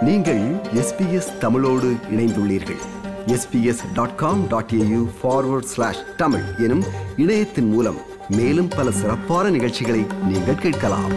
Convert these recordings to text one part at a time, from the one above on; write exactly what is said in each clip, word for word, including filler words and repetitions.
நீங்கள் எஸ்பிஎஸ் தமிழோடு இணைந்துள்ளீர்கள். SBS dot com dot AU forward slash Tamil எனும் இணையத்தின் மூலம் மேலும் பல சிறப்பான நிகழ்ச்சிகளை நீங்கள் கேட்கலாம்.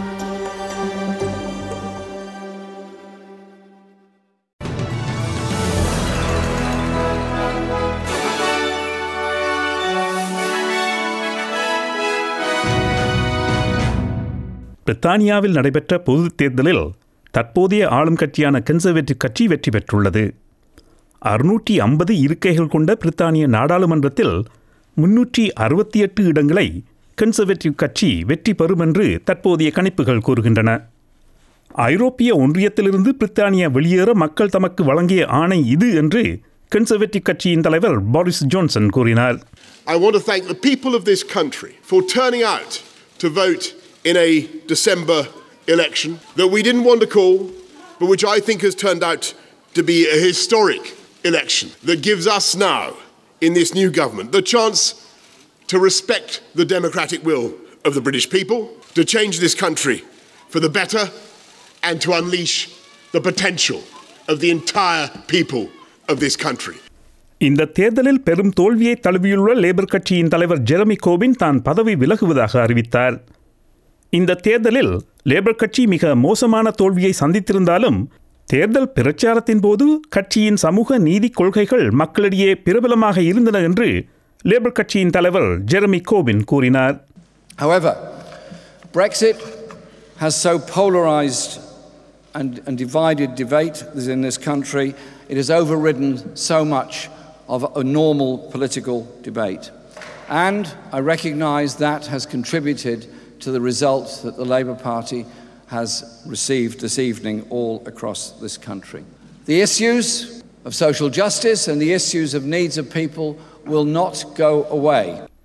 பிரித்தானியாவில் நடைபெற்ற பொதுத் தேர்தலில் தற்போதைய ஆளும் கட்சியான கன்சர்வேட்டிவ் கட்சி வெற்றி பெற்றுள்ளது. அறுநூற்றி ஐம்பது இருக்கைகள் கொண்ட பிரித்தானிய நாடாளுமன்றத்தில் முன்னூற்றி அறுபத்தி எட்டு இடங்களை கன்சர்வேட்டிவ் கட்சி வெற்றி பெறும் என்று தற்போதைய கணிப்புகள் கூறுகின்றன. ஐரோப்பிய ஒன்றியத்திலிருந்து பிரித்தானியா வெளியேற மக்கள் தமக்கு வழங்கிய ஆணை இது என்று கன்சர்வேட்டிவ் கட்சியின் தலைவர் போரிஸ் ஜான்சன் கூறினார். I want to thank the people of this country for turning out to vote in a December election that we didn't want to call, but which I think has turned out to be a historic election that gives us now, in this new government, the chance to respect the democratic will of the British people, to change this country for the better, and to unleash the potential of the entire people of this country. இந்த தேர்தலில் பெரும் தோல்வியை தழுவியுள்ள labour கட்சியின் தலைவர் Jeremy Gobain தான் பதவி விலகுவதாக அறிவித்தார். இந்த தேர்தலில் லேபர் கட்சி மிக மோசமான தோல்வியை சந்தித்திருந்தாலும் தேர்தல் பிரச்சாரத்தின் போது கட்சியின் சமூக நீதி கொள்கைகள் மக்களிடையே பிரபலமாக இருந்தன என்று லேபர் கட்சியின் தலைவர் ஜெரமி கோபின் கூறினார். However, Brexit has so polarized and, and divided debate in this country, it has overridden so much of a normal political debate. And I recognise that has contributed to the results that the Labour Party has received this evening all across this country. The issues of social justice and the issues of needs of people will not go away.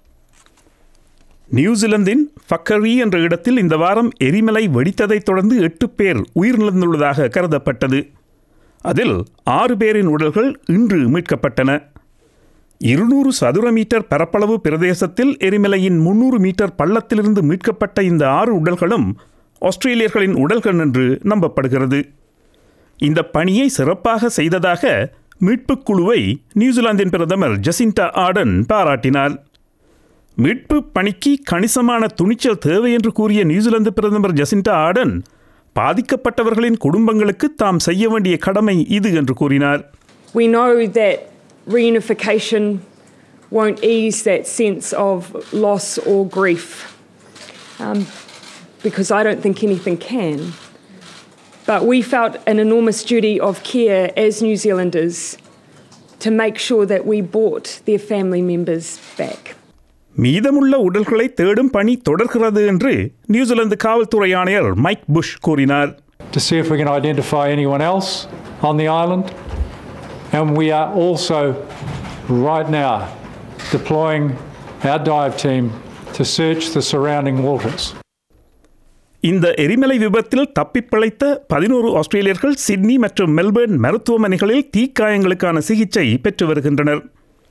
நியூசிலாந்தின் ஃபக்கரி என்ற இடத்தில் இந்த வாரம் எரிமலை வெடித்ததைத் தொடர்ந்து எட்டு பேர் உயிரிழந்துள்ளதாக கருதப்பட்டது. அதில் ஆறு பேரின் உடல்கள் இன்று மீட்கப்பட்டன. இருநூறு சதுர மீட்டர் பரப்பளவு பிரதேசத்தில் எரிமலையின் முன்னூறு மீட்டர் பள்ளத்திலிருந்து மீட்கப்பட்ட இந்த ஆறு உடல்களும் ஆஸ்திரேலியர்களின் உடல்கள் என்று நம்பப்படுகிறது. இந்த பணியை சிறப்பாக செய்ததாக மீட்புக் குழுவை நியூசிலாந்தின் பிரதமர் ஜசிண்டா ஆர்டன் பாராட்டினார். மீட்பு பணிக்கு கணிசமான துணிச்சல் தேவை என்று கூறிய நியூசிலாந்து பிரதமர் ஜசிண்டா ஆர்டன் பாதிக்கப்பட்டவர்களின் குடும்பங்களுக்கு தாம் செய்ய வேண்டிய கடமை இது என்று கூறினார். We know that reunification won't ease that sense of loss or grief, um, because I don't think anything can. But we felt an enormous duty of care as New Zealanders to make sure that we brought their family members back. மீதமுள்ள உடல்களை தேடும் பணி தொடர்கிறது என்று New Zealand காவல்துறை ஆணையர் Mike Bush கூறினார். To see if we can identify anyone else on the island, and we are also right now deploying our dive team to search the surrounding waters. இந்த எரிமலை விபத்தில் தப்பிப் பிழைத்த பதினோரு ஆஸ்திரேலியர்கள் சிட்னி மற்றும் மெல்பர்ன் மருத்துவமனைகளில் தீக்காயங்களுக்கான சிகிச்சை பெற்று வருகின்றனர்.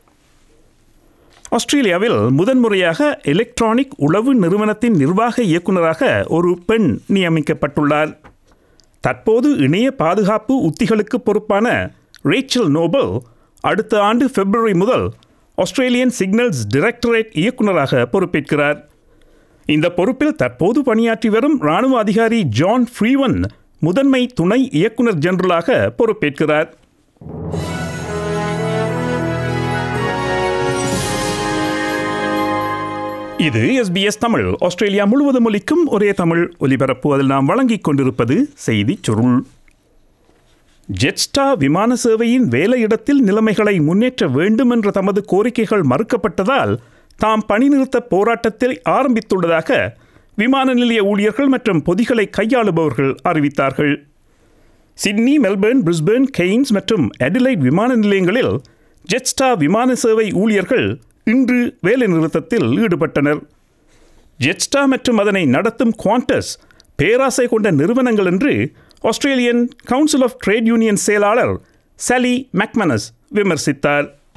ஆஸ்திரேலியாவில் முதன்முறையாக எலக்ட்ரானிக் உளவு நிறுவனத்தின் நிர்வாக இயக்குநராக ஒரு பெண் நியமிக்கப்பட்டுள்ளார். தற்போது இணைய பாதுகாப்பு உத்திகளுக்கு பொறுப்பான ரேச்சல் நோபல் அடுத்த ஆண்டு பிப்ரவரி முதல் ஆஸ்திரேலியன் சிக்னல்ஸ் டைரக்டரேட் இயக்குநராக பொறுப்பேற்கிறார். இந்த பொறுப்பில் தற்போது பணியாற்றி வரும் இராணுவ அதிகாரி ஜான் ஃப்ரீவன் முதன்மை துணை இயக்குநர் ஜெனரலாக பொறுப்பேற்கிறார். இது எஸ்பிஎஸ் தமிழ், ஆஸ்திரேலியா முழுவதும் ஒலிக்கும் ஒரே தமிழ் ஒலிபரப்பு. அதில் நாம் வழங்கிக் கொண்டிருப்பது செய்தி சுருள். ஜெட்ஸ்டார் விமான சேவையின் வேலையிடத்தில் நிலைமைகளை முன்னேற்ற வேண்டும் என்ற தமது கோரிக்கைகள் மறுக்கப்பட்டதால் தாம் பணிநிறுத்த போராட்டத்தை ஆரம்பித்துள்ளதாக விமான நிலைய ஊழியர்கள் மற்றும் பொதிகளை கையாளுபவர்கள் அறிவித்தார்கள். சிட்னி, மெல்பர்ன், பிரிஸ்பேர்ன், கெய்ன்ஸ் மற்றும் அடிலைட் விமான நிலையங்களில் ஜெட்ஸ்டார் விமான சேவை ஊழியர்கள் இன்று வேலை நிறுத்தத்தில் ஈடுபட்டனர். ஜெட்ஸ்டார் மற்றும் அதனை நடத்தும் குவாண்டஸ் பேராசை கொண்ட நிறுவனங்கள் என்று Australian council of trade union செயலாளர் சாலி மேக்மனஸ் விமர்சித்தார்.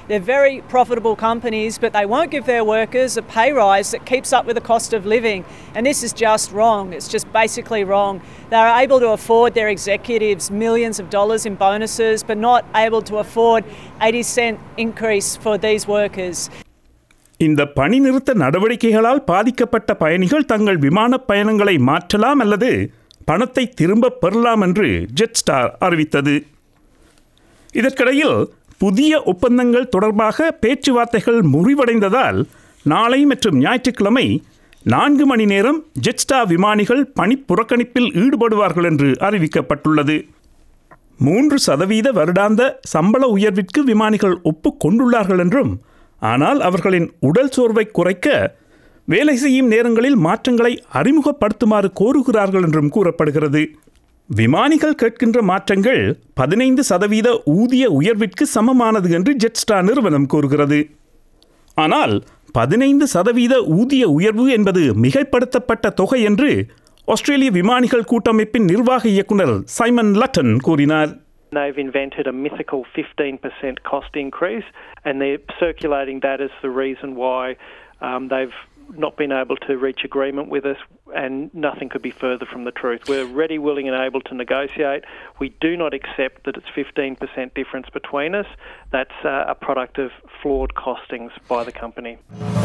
They're very profitable companies, but they won't give their workers a pay rise that keeps up with the cost of living. And this is just wrong. It's just basically wrong. They're able to afford their executives millions of dollars in bonuses, but not able to afford eighty cent increase for these workers. இந்த பணி நிறுத்த நடவடிக்கைகளால் பாதிக்கப்பட்ட பயணிகள் தங்கள் விமான பயணங்களை மாற்றலாம் அல்லது பணத்தை திரும்ப பெறலாம் என்று ஜெட்ஸ்டார் அறிவித்தது. இதற்கிடையில் புதிய ஒப்பந்தங்கள் தொடர்பாக பேச்சுவார்த்தைகள் முறிவடைந்ததால் நாளை மற்றும் ஞாயிற்றுக்கிழமை நான்கு மணி நேரம் ஜெட்ஸ்டார் விமானிகள் பணி புறக்கணிப்பில் ஈடுபடுவார்கள் என்று அறிவிக்கப்பட்டுள்ளது. மூன்று சதவீத வருடாந்த சம்பள உயர்விற்கு விமானிகள் ஒப்புக்கொண்டுள்ளார்கள் என்றும், ஆனால் அவர்களின் உடல் சோர்வை குறைக்க வேலை செய்யும் நேரங்களில் மாற்றங்களை அறிமுகப்படுத்துமாறு கோருகிறார்கள் என்றும் கூறப்படுகிறது. விமானிகள் கேட்கின்ற மாற்றங்கள் பதினைந்து சதவீத ஊதிய உயர்விற்கு சமமானது என்று ஜெட்ஸ்டார் நிறுவனம் கூறுகிறது. ஆனால் பதினைந்து சதவீத ஊதிய உயர்வு என்பது மிகைப்படுத்தப்பட்ட தொகை என்று ஆஸ்திரேலிய விமானிகள் கூட்டமைப்பின் நிர்வாக இயக்குனர் சைமன் லட்டன் கூறினார். They've invented a mythical fifteen percent cost increase, and they're circulating that as the reason why um, they've not been able to reach agreement with us, and nothing could be further from the truth. We're ready, willing and able to negotiate. We do not accept that it's fifteen percent difference between us. That's uh, a product of flawed costings by the company.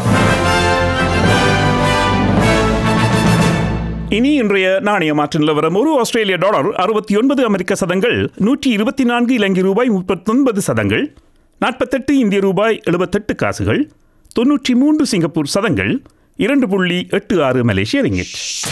இனி இன்றைய நாணய மாற்று நிலவரம். ஒரு ஆஸ்திரேலிய dollar அறுபத்தி ஒன்பது அமெரிக்க சதங்கள், நூற்றி இருபத்தி நான்கு இலங்கை ரூபாய் முப்பத்தொன்பது சதங்கள், நாற்பத்தெட்டு இந்திய ரூபாய் எழுபத்தெட்டு காசுகள், தொன்னூற்றி மூன்று சிங்கப்பூர் சதங்கள், இரண்டு புள்ளி எட்டு ஆறு மலேசிய ரிங்கிட்.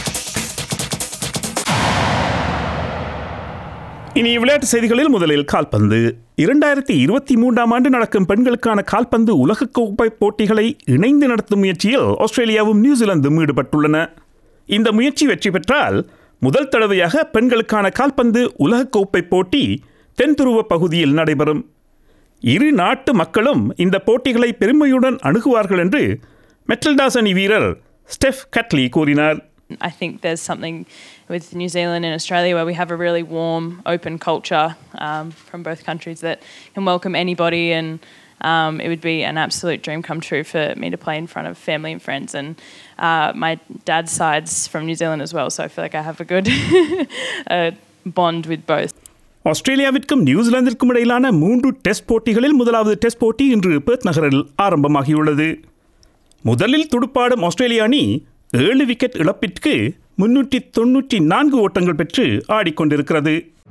இனி விளையாட்டு செய்திகளில் முதலில் கால்பந்து. இரண்டாயிரத்தி இருபத்தி மூன்றாம் ஆண்டு நடக்கும் பெண்களுக்கான கால்பந்து உலகக்கோப்பை போட்டிகளை இணைந்து நடத்தும் முயற்சியில் ஆஸ்திரேலியாவும் நியூசிலாந்தும் ஈடுபட்டுள்ளன. இந்த முயற்சி வெற்றி பெற்றால் முதல் தடவையாக பெண்களுக்கான கால்பந்து உலகக்கோப்பை போட்டி தென் துருவ பகுதியில் நடைபெறும். இரு நாட்டு மக்களும் இந்த போட்டிகளை பெருமையுடன் அணுகுவார்கள் என்று மெட்டில்டாஸ் அணி வீரர் ஸ்டெஃப் கட்லி கூறினார். I think there's something with New Zealand and Australia where we have a really warm, open culture um, from both countries that can welcome anybody, and um, it would be an absolute dream come true for me to play in front of family and friends. And uh, my dad's side's from New Zealand as well, so I feel like I have a good uh, bond with both. ஆஸ்திரேலியாவிற்கும் நியூசிலாந்திற்கும் இடையிலான மூன்று test போட்டிகளில் முதலாவது test போட்டி இன்று Perth நகரில் ஆரம்பமாகியுள்ளது. முதலில் துடுப்பாடும் ஆஸ்திரேலிய அணி ஏழு விக்கெட் இழப்பிற்கு முன்னூற்றி தொன்னூற்றி நான்கு ஓட்டங்கள் பெற்று ஆடிக்கொண்டிருக்கிறது.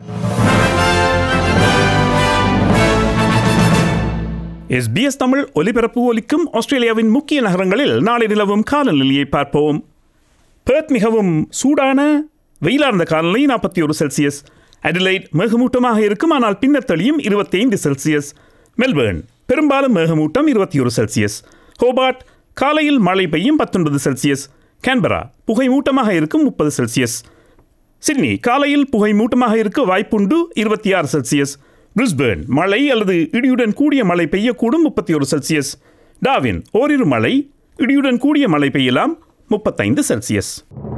எஸ்பிஎஸ் தமிழ் ஒலிபரப்பு ஒலிக்கும் ஆஸ்திரேலியாவின் முக்கிய நகரங்களில் நாளை நிலவும் காலநிலையை பார்ப்போம். பெர்த் மிகவும் சூடான வெயிலார்ந்த காலநிலை நாற்பத்தி ஒரு செல்சியஸ். அடிலைட் மேகமூட்டமாக இருக்கும், ஆனால் பின்னர் தெளியும் இருபத்தி ஐந்து செல்சியஸ். மெல்பர்ன் பெரும்பாலும் மேகமூட்டம் இருபத்தி ஒரு செல்சியஸ். ஹோபார்ட் காலையில் மழை பெய்யும் பத்தொன்பது செல்சியஸ். கேன்பரா புகை மூட்டமாக இருக்கும் முப்பது செல்சியஸ். சிட்னி காலையில் புகை மூட்டமாக இருக்க வாய்ப்புண்டு இருபத்தி ஆறு செல்சியஸ். பிரிஸ்பேர்ன் மழை அல்லது இடியுடன் கூடிய மழை பெய்யக்கூடும் முப்பத்தி ஒரு செல்சியஸ். டார்வின் ஓரிரு மழை இடியுடன் கூடிய மழை பெய்யலாம் முப்பத்தைந்து செல்சியஸ்.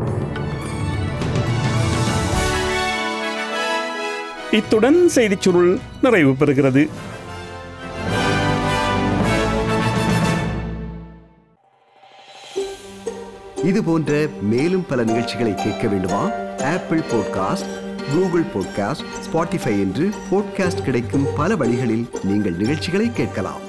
இத்துடன் செய்திச் சுருள் நிறைவு பெறுகிறது. இது போன்ற மேலும் பல நிகழ்ச்சிகளை கேட்க வேண்டுமா? Apple podcast, Google podcast, Spotify என்று பாட்காஸ்ட் கிடைக்கும் பல வழிகளில் நீங்கள் நிகழ்ச்சிகளை கேட்கலாம்.